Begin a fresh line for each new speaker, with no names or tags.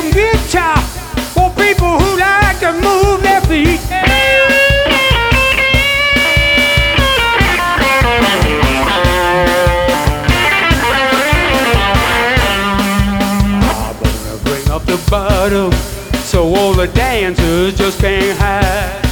some guitar for people who like to move their feet. I'm gonna bring up the bottom so all the dancers just can't hide.